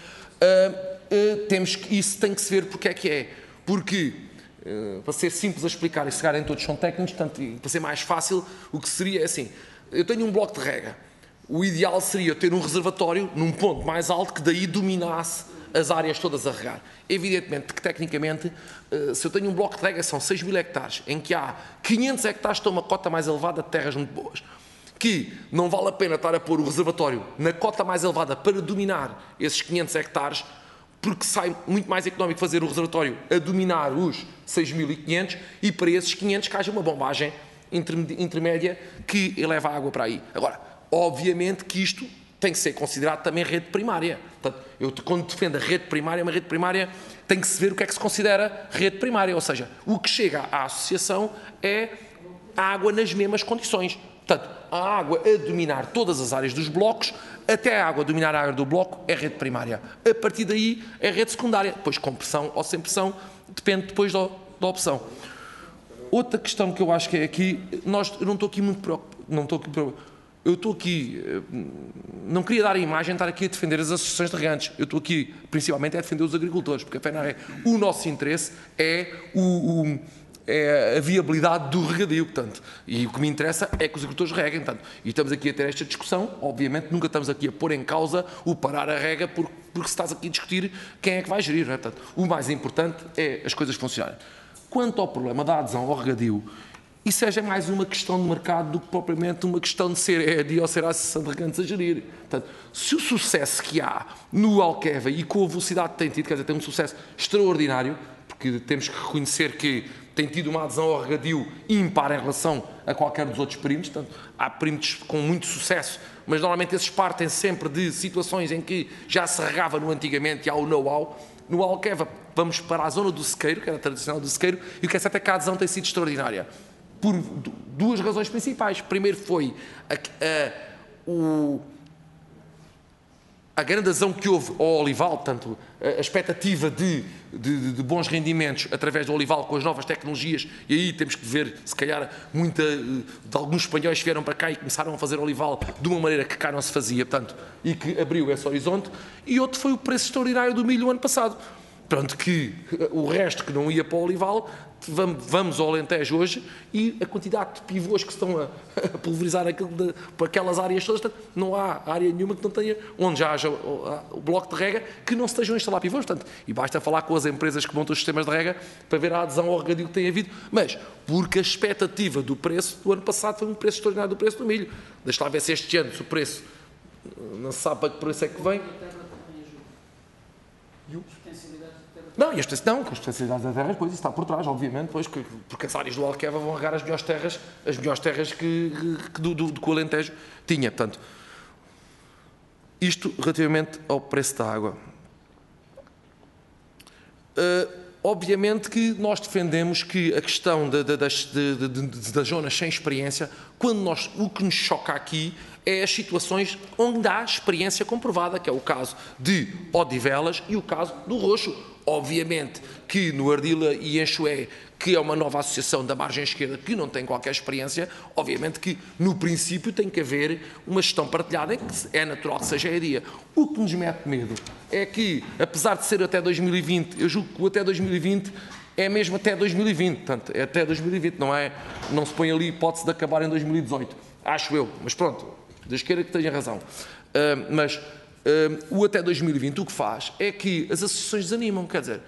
Speaker 2: uh, temos que, isso tem que se ver porque é que é. Porque, uh, para ser simples a explicar, e se calhar todos são técnicos, portanto, para ser mais fácil, o que seria é assim: eu tenho um bloco de rega, o ideal seria ter um reservatório num ponto mais alto que daí dominasse as áreas todas a regar. Evidentemente que, tecnicamente, se eu tenho um bloco de rega, são seis mil hectares, em que há quinhentos hectares que estão uma cota mais elevada de terras muito boas, que não vale a pena estar a pôr o reservatório na cota mais elevada para dominar esses quinhentos hectares, porque sai muito mais económico fazer o reservatório a dominar os seis mil e quinhentos e para esses quinhentos que haja uma bombagem intermédia que eleva a água para aí. Agora, obviamente que isto tem que ser considerado também rede primária. Portanto, eu, quando defendo a rede primária, uma rede primária tem que se ver o que é que se considera rede primária, ou seja, o que chega à associação é a água nas mesmas condições. Portanto, a água a dominar todas as áreas dos blocos, até a água a dominar a área do bloco, é rede primária. A partir daí é rede secundária, depois com pressão ou sem pressão, depende depois da, da opção. Outra questão que eu acho que é aqui, nós, eu não estou aqui muito preocupado, não estou aqui preocupado. Eu estou aqui, não queria dar a imagem de estar aqui a defender as associações de regantes. Eu estou aqui, principalmente, a defender os agricultores, porque a FENARREG, o nosso interesse é, o, o, é a viabilidade do regadio, portanto. E o que me interessa é que os agricultores reguem, portanto. E estamos aqui a ter esta discussão, obviamente, nunca estamos aqui a pôr em causa o parar a rega, porque, porque se estás aqui a discutir quem é que vai gerir, não é? Portanto, o mais importante é as coisas funcionarem. Quanto ao problema da adesão ao regadio, isso seja mais uma questão de mercado do que propriamente uma questão de ser E A D I A ou ser a Associação de Regantes a gerir. Portanto, se o sucesso que há no Alqueva e com a velocidade que tem tido, quer dizer, tem um sucesso extraordinário, porque temos que reconhecer que tem tido uma adesão ao regadio ímpar em relação a qualquer dos outros perímetros, portanto, há perímetros com muito sucesso, mas normalmente esses partem sempre de situações em que já se regava no antigamente e há o know-how. No Alqueva, vamos para a zona do sequeiro, que era a tradicional do sequeiro, e o que é certo é que a adesão tem sido extraordinária. Por duas razões principais. Primeiro foi a, a, o, a grande adesão que houve ao olival, portanto, a, a expectativa de, de, de bons rendimentos através do olival com as novas tecnologias, e aí temos que ver, se calhar, muita, de alguns espanhóis que vieram para cá e começaram a fazer olival de uma maneira que cá não se fazia, portanto, e que abriu esse horizonte. E outro foi o preço extraordinário do milho ano passado. Pronto, que o resto que não ia para o olival, vamos ao Alentejo hoje e a quantidade de pivôs que estão a, a pulverizar aquilo de, para aquelas áreas todas, portanto, não há área nenhuma que não tenha, onde já haja o, o bloco de rega, que não se estejam a instalar pivôs. Portanto, e basta falar com as empresas que montam os sistemas de rega para ver a adesão ao regadio que tem havido. Mas, porque a expectativa do preço do ano passado foi um preço extraordinário do preço do milho. Deixa lá ver se este ano, se o preço, não se sabe para que preço é que vem. Não, e este, não, com as especialidades da terra, depois isso está por trás, obviamente, pois, que, porque as áreas do Alqueva vão regar as melhores terras, as melhores terras que, que, do, do, do que o Alentejo tinha. Portanto, isto relativamente ao preço da água. Uh, obviamente que nós defendemos que a questão de, de, das, de, de, de, das zonas sem experiência, quando nós, o que nos choca aqui é as situações onde há experiência comprovada, que é o caso de Odivelas e o caso do Roxo, Obviamente que no Ardila e Enxoé, que é uma nova associação da margem esquerda que não tem qualquer experiência, obviamente que no princípio tem que haver uma gestão partilhada em que é natural que seja a EDIA. O que nos mete medo é que, apesar de ser até dois mil e vinte, eu julgo que o até dois mil e vinte é mesmo até dois mil e vinte, portanto, é até dois mil e vinte, não é, não se põe ali hipótese de acabar em dois mil e dezoito, acho eu, mas pronto, da esquerda que tenha razão. Uh, mas uh, o até dois mil e vinte o que faz é que as associações desanimam, quer dizer,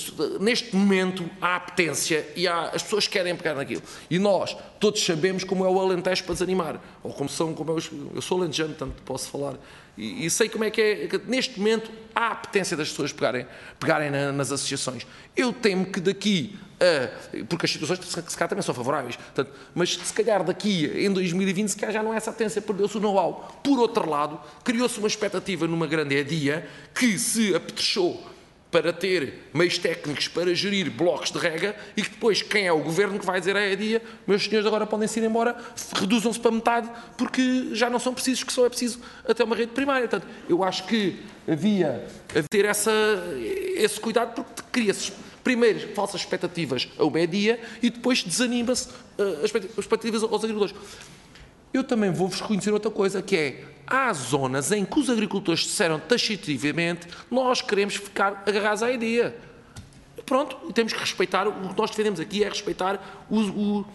Speaker 2: neste momento há apetência e há, as pessoas querem pegar naquilo. E nós todos sabemos como é o Alentejo para desanimar. Ou como são, como eu, eu sou alentejano, portanto posso falar. E, e sei como é que é. Que neste momento há apetência das pessoas pegarem, pegarem na, nas associações. Eu temo que daqui a. Porque as situações se calhar também são favoráveis. Portanto, mas se calhar daqui em dois mil e vinte se calhar já não é essa apetência, perdeu-se o know-how. Por outro lado, criou-se uma expectativa numa grande EDIA que se apetrechou para ter meios técnicos para gerir blocos de rega e que depois quem é o governo que vai dizer à EDIA, meus senhores agora podem-se ir embora, reduzam-se para metade porque já não são precisos, que só é preciso até uma rede primária. Portanto, eu acho que havia a ter essa, esse cuidado porque cria-se primeiro falsas expectativas a uma EDIA e depois desanima-se uh, as expectativas aos agricultores. Eu também vou-vos reconhecer outra coisa, que é, há zonas em que os agricultores disseram taxativamente, nós queremos ficar agarrados à EDIA. Pronto, e temos que respeitar, o que nós defendemos aqui é respeitar o, o,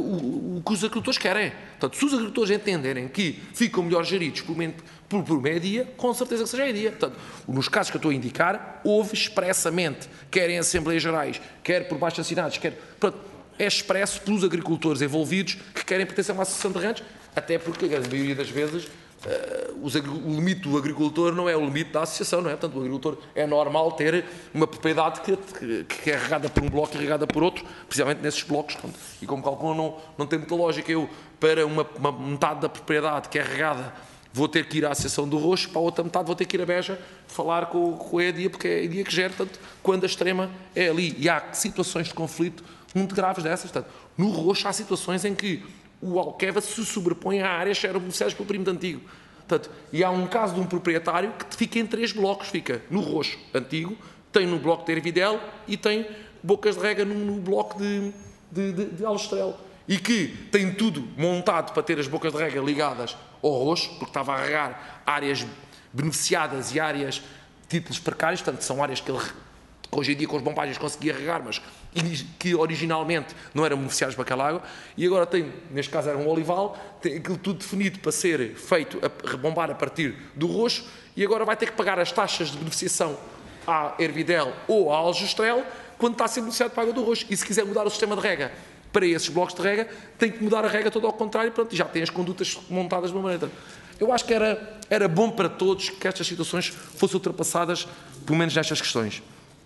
Speaker 2: o, o que os agricultores querem. Portanto, se os agricultores entenderem que ficam melhor geridos por, por, por uma EDIA, com certeza que seja a EDIA. Portanto, nos casos que eu estou a indicar, houve expressamente, quer em Assembleias Gerais, quer por baixo assinados, quer... Pronto, é expresso pelos agricultores envolvidos que querem pertencer a uma associação de ranchos, até porque, a maioria das vezes, uh, os, o limite do agricultor não é o limite da associação, não é? Portanto, o agricultor é normal ter uma propriedade que, que, que é regada por um bloco e regada por outro, precisamente nesses blocos. Portanto, e como calculam, não, não tem muita lógica. Eu, para uma, uma metade da propriedade que é regada, vou ter que ir à Associação do Roxo, para a outra metade vou ter que ir a Beja falar com, com a EDIA, porque é a EDIA que gera, portanto, quando a extrema é ali. E há situações de conflito muito graves dessas. Portanto, no Roxo há situações em que o Alqueva se sobrepõe a áreas que eram beneficiadas pelo perímetro antigo. Portanto, e há um caso de um proprietário que fica em três blocos. Fica no Roxo antigo, tem no bloco de Ervidel e tem bocas de rega no, no bloco de, de, de, de Aljustrel. E que tem tudo montado para ter as bocas de rega ligadas ao Roxo, porque estava a regar áreas beneficiadas e áreas títulos precários, portanto, são áreas que ele, que hoje em dia com as bombagens conseguia regar, mas que originalmente não eram beneficiadas para aquela água, e agora tem, neste caso era um olival, tem aquilo tudo definido para ser feito, a rebombar a partir do Roxo, e agora vai ter que pagar as taxas de beneficiação à Ervidel ou à Aljustrel quando está a ser beneficiado para a água do Roxo. E se quiser mudar o sistema de rega para esses blocos de rega, tem que mudar a rega todo ao contrário, pronto, e já tem as condutas montadas de uma maneira. Eu acho que era, era bom para todos que estas situações fossem ultrapassadas, pelo menos nestas questões.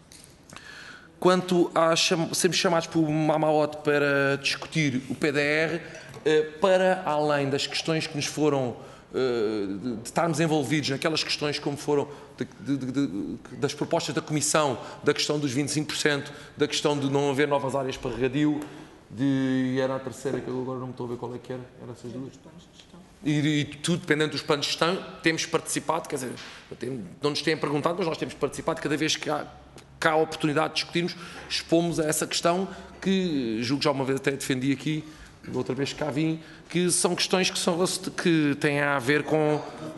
Speaker 2: Quanto a cham sermos chamados por Mamaote para discutir o P D R, eh, para além das questões que nos foram, eh, de, de estarmos envolvidos naquelas questões como foram de, de, de, das propostas da Comissão, da questão dos vinte e cinco por cento, da questão de não haver novas áreas para regadio, de, e era a terceira que eu agora não me estou a ver qual é que era, eram essas duas. E, e tudo dependendo dos planos de gestão, temos participado, quer dizer, não nos têm perguntado, mas nós temos participado cada vez que há, que há a oportunidade de discutirmos, expomos a essa questão que, julgo que já uma vez até defendi aqui, outra vez que cá vim, que são questões que, são, que têm a ver com...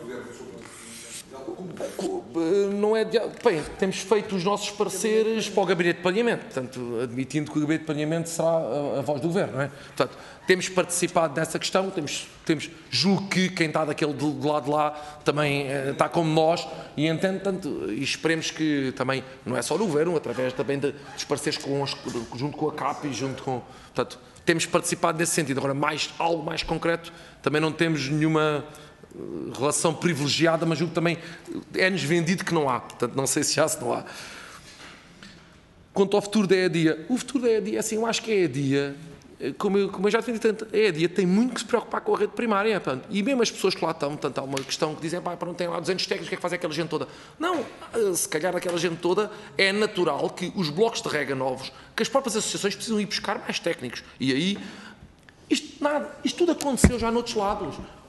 Speaker 2: Não é de, bem, temos feito os nossos pareceres para o Gabinete de Planeamento, portanto, admitindo que o Gabinete de Planeamento será a, a voz do Governo, não é? Portanto, temos participado nessa questão, temos, temos julgo que quem está daquele do, do lado de lá também eh, está como nós e entende, portanto, e esperemos que também, não é só do Governo, através também de, dos pareceres com os, junto com a C A P e junto com, portanto, temos participado nesse sentido. Agora, mais, algo mais concreto, também não temos nenhuma relação privilegiada, mas julgo que também é-nos vendido que não há, portanto não sei se há, se não há. Quanto ao futuro da EDIA, o futuro da EDIA, assim, eu acho que a EDIA, como eu, como eu já defendi tanto, a EDIA tem muito que se preocupar com a rede primária, portanto, e mesmo as pessoas que lá estão, portanto, há uma questão que dizem, pá, não tem lá duzentos técnicos, o que é que faz aquela gente toda? Não, se calhar aquela gente toda é natural que os blocos de rega novos, que as próprias associações precisam ir buscar mais técnicos, e aí, isto, nada, isto tudo aconteceu já noutros lados.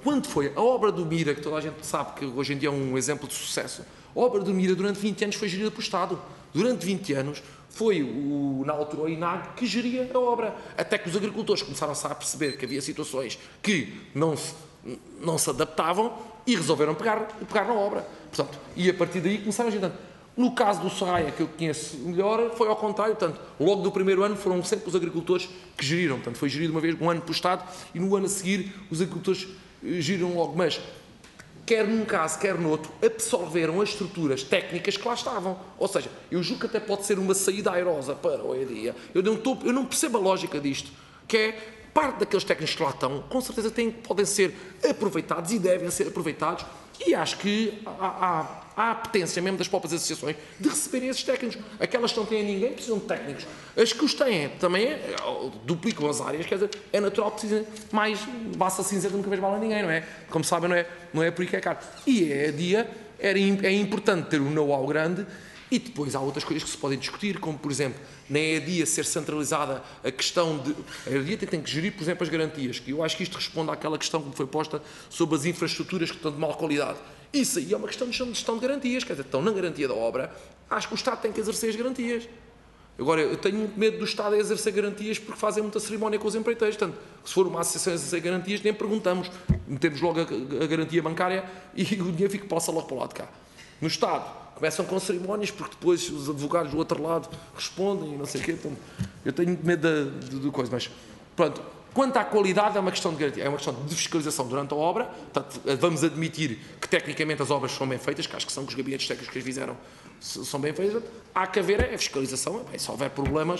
Speaker 2: quando foi a obra do Mira, que toda a gente sabe que hoje em dia é um exemplo de sucesso, a obra do Mira durante vinte anos foi gerida pelo Estado. Durante vinte anos foi, o, na altura, o INAG que geria a obra. Até que os agricultores começaram-se a perceber que havia situações que não se, não se adaptavam e resolveram pegar, pegar na obra. Portanto, e a partir daí começaram a gerir. No caso do Serraia, que eu conheço melhor, foi ao contrário. Portanto, logo do primeiro ano foram sempre os agricultores que geriram. Portanto, foi gerido uma vez, um ano pelo Estado, e no ano a seguir os agricultores geriram logo. Mas, quer num caso, quer no outro, absorveram as estruturas técnicas que lá estavam. Ou seja, eu julgo que até pode ser uma saída airosa para o E D I A. Eu não, estou, eu não percebo a lógica disto, que é parte daqueles técnicos que lá estão, com certeza têm, podem ser aproveitados e devem ser aproveitados, e acho que há, há, há a potência mesmo das próprias associações de receberem esses técnicos. Aquelas que não têm ninguém precisam de técnicos. As que os têm também é, duplicam as áreas, quer dizer, é natural que precisem mais massa cinzenta, nunca mais vale a ninguém, não é? Como sabem, não é, não é por aí que é caro. E é, dia, era, é importante ter um know-how grande. E depois há outras coisas que se podem discutir, como, por exemplo, na E D I A ser centralizada a questão de... A E D I A tem que gerir, por exemplo, as garantias, que eu acho que isto responde àquela questão que foi posta sobre as infraestruturas que estão de má qualidade. Isso aí é uma questão de gestão de garantias, quer dizer, estão na garantia da obra, acho que o Estado tem que exercer as garantias. Agora, eu tenho muito medo do Estado a exercer garantias porque fazem muita cerimónia com os empreiteiros. Portanto, se for uma associação a exercer garantias, nem perguntamos. Metemos logo a, a garantia bancária e o dinheiro fica, passa logo para o lado de cá. No Estado, começam com cerimónias, porque depois os advogados do outro lado respondem e não sei o quê. Então, eu tenho muito medo de coisa, mas pronto. Quanto à qualidade, é uma questão de garantia, é uma questão de fiscalização durante a obra. Portanto, vamos admitir que tecnicamente as obras são bem feitas, que acho que são que os gabinetes técnicos que as fizeram são bem feitas. Há que haver é a fiscalização. Bem, se houver problemas,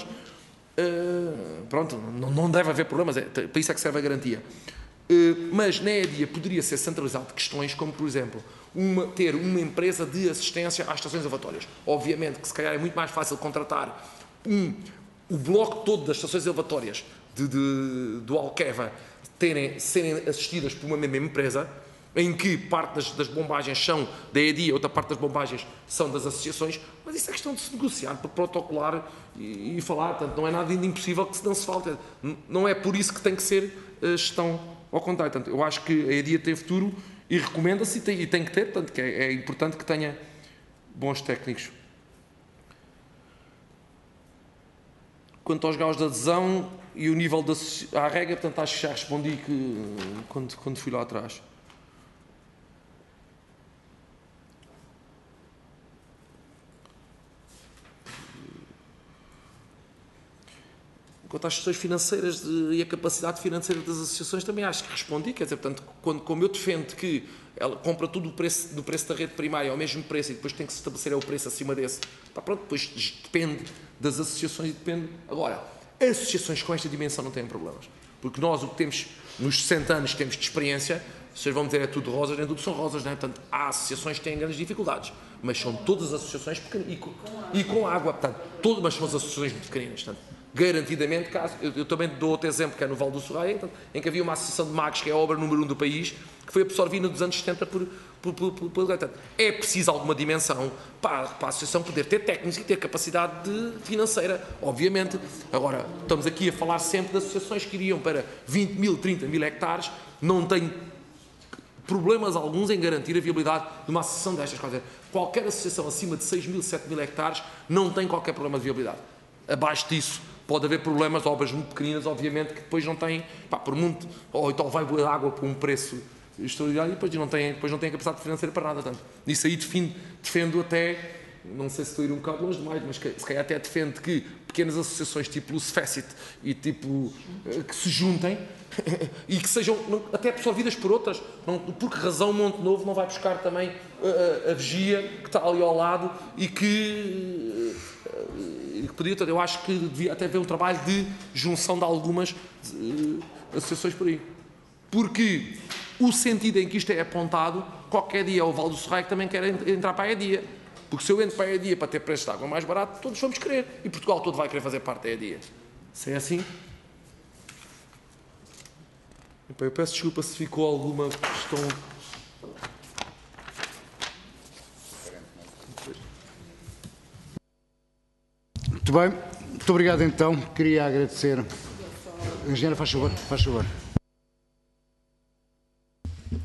Speaker 2: uh, pronto, não, não deve haver problemas, é, para isso é que serve a garantia. Uh, mas na E D I A poderia ser centralizado questões como, por exemplo, uma, ter uma empresa de assistência às estações elevatórias. Obviamente que se calhar é muito mais fácil contratar um, o bloco todo das estações elevatórias de, de, do Alqueva terem, serem assistidas por uma mesma empresa, em que parte das, das bombagens são da E D I A, outra parte das bombagens são das associações, mas isso é questão de se negociar, para protocolar e, e falar. Portanto, não é nada de impossível que se não se falte. Não é por isso que tem que ser a gestão ao contrário. Portanto, eu acho que a E D I A tem futuro e recomenda-se e tem, e tem que ter, portanto, que é, é importante que tenha bons técnicos. Quanto aos graus de adesão e o nível da à regra, portanto, acho que já respondi que, quando, quando fui lá atrás. Quanto às questões financeiras de, e a capacidade financeira das associações, também acho que respondi, quer dizer, portanto, quando, como eu defendo que ela compra tudo o preço, do preço da rede primária ao mesmo preço e depois tem que se estabelecer é o preço acima desse, pá, pronto, depois depende das associações e depende... Agora, associações com esta dimensão não têm problemas, porque nós o que temos nos sessenta anos que temos de experiência, vocês vão dizer é tudo rosas, nem tudo são rosas, não é? Portanto, há associações que têm grandes dificuldades, mas são todas as associações pequenas e com, e com água, portanto, todas, mas são as associações muito pequeninas, portanto, garantidamente, caso, eu, eu também dou outro exemplo, que é no Val do Serraia, em que havia uma associação de magos, que é a obra número um do país, que foi absorvida nos anos setenta por... por, por, por, por portanto, é preciso alguma dimensão para, para a associação poder ter técnicos e ter capacidade de, financeira, obviamente. Agora, estamos aqui a falar sempre de associações que iriam para vinte mil, trinta mil hectares, não tenho problemas alguns em garantir a viabilidade de uma associação destas coisas. Qualquer associação acima de seis mil, sete mil hectares não tem qualquer problema de viabilidade. Abaixo disso, pode haver problemas, obras muito pequeninas, obviamente, que depois não têm, pá, por muito, ou então vai boa água por um preço extraordinário e depois não têm, depois não têm capacidade financeira para nada. Portanto, isso aí defendo, defendo até, não sei se estou a ir um bocado longe demais, mas que, se calhar até defendo que pequenas associações tipo Lucefecit e tipo, que se juntem e que sejam até absorvidas por outras. Não, por que razão Monte Novo não vai buscar também a, a, a vigia que está ali ao lado e que... que podia, eu acho que devia até haver um trabalho de junção de algumas uh, associações por aí. Porque o sentido em que isto é apontado, qualquer dia o Val do Serraia que também quer entrar para a E D I A. Porque se eu entro para a E D I A para ter preço de água mais barato, todos vamos querer. E Portugal todo vai querer fazer parte da E D I A. Se é assim... Eu peço desculpa se ficou alguma questão...
Speaker 1: Muito bem, muito obrigado então. Queria agradecer. Engenheira, faz favor, faz favor.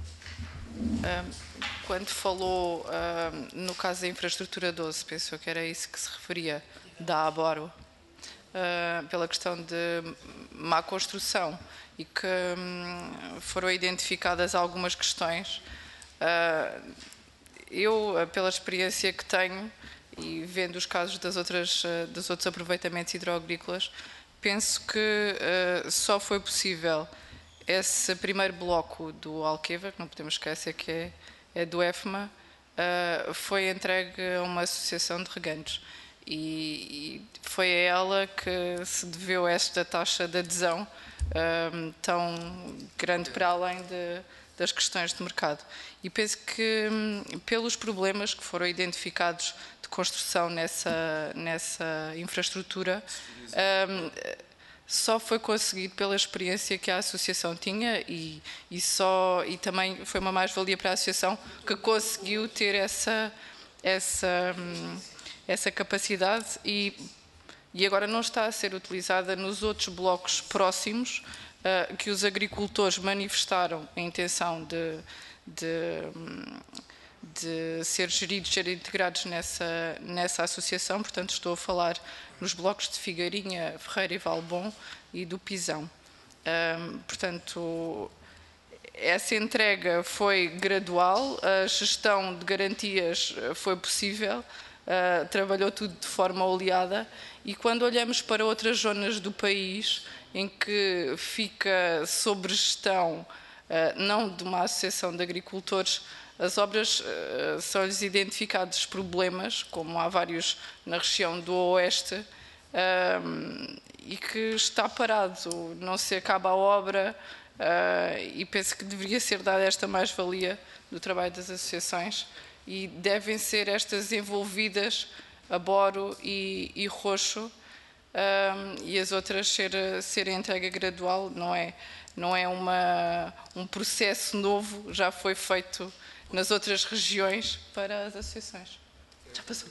Speaker 3: no caso da infraestrutura doze, penso que era isso que se referia, da Aboro, uh, pela questão de má construção e que um, foram identificadas algumas questões. Uh, eu, pela experiência que tenho e vendo os casos das outras, uh, dos outros aproveitamentos hidroagrícolas, penso que uh, só foi possível esse primeiro bloco do Alqueva, que não podemos esquecer que é, é do EFMA, uh, foi entregue a uma associação de regantes. E, e foi a ela que se deveu esta taxa de adesão um, tão grande para além de, das questões de mercado. E penso que, um, pelos problemas que foram identificados de construção nessa, nessa infraestrutura, um, só foi conseguido pela experiência que a associação tinha e, e, só, e também foi uma mais-valia para a associação que conseguiu ter essa, essa, essa capacidade e, e agora não está a ser utilizada nos outros blocos próximos uh, que os agricultores manifestaram a intenção de, de, de ser geridos, ser integrados nessa, nessa associação. Portanto, estou a falar nos blocos de Figueirinha, Ferreira e Valbom e do Pisão. Um, portanto, essa entrega foi gradual, a gestão de garantias foi possível, uh, trabalhou tudo de forma oleada e quando olhamos para outras zonas do país em que fica sob gestão uh, não de uma associação de agricultores, as obras uh, são-lhes identificados problemas, como há vários na região do Oeste, um, e que está parado, não se acaba a obra, uh, e penso que deveria ser dada esta mais-valia do trabalho das associações e devem ser estas envolvidas, Aboro e, e Roxo, um, e as outras ser, ser entrega gradual, não é, não é uma, um processo novo, já foi feito nas outras regiões para as associações. Já passou.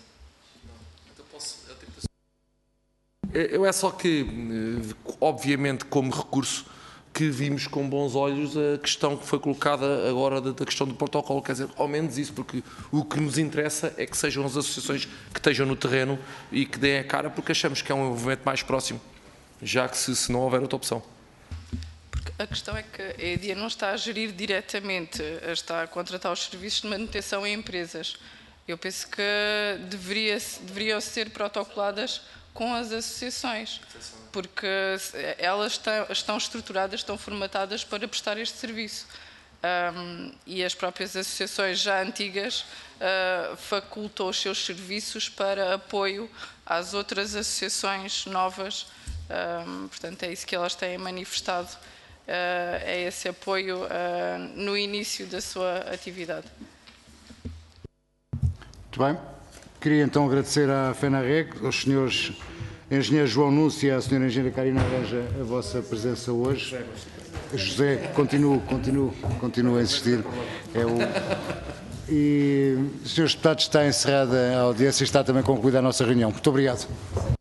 Speaker 2: Eu é só que, obviamente, como recurso, que vimos com bons olhos a questão que foi colocada agora da questão do protocolo, quer dizer, ao menos isso, porque o que nos interessa é que sejam as associações que estejam no terreno e que deem a cara, porque achamos que é um envolvimento mais próximo, já que se, se não houver outra opção.
Speaker 3: A questão é que a EDIA não está a gerir diretamente, está a contratar os serviços de manutenção em empresas. Eu penso que deveria, deveriam ser protocoladas com as associações, porque elas estão, estão estruturadas, estão formatadas para prestar este serviço. Um, e as próprias associações já antigas uh, facultam os seus serviços para apoio às outras associações novas. Um, portanto, é isso que elas têm manifestado. Uh, é esse apoio uh, no início da sua atividade.
Speaker 1: Muito bem. Queria então agradecer à FENARREG, aos senhores engenheiros João Núncio e à senhora engenheira Carina Aranja a vossa presença hoje. José, continuo, continuo, continuo a insistir. É o... E, senhores deputados, está encerrada a audiência e está também concluída a nossa reunião. Muito obrigado.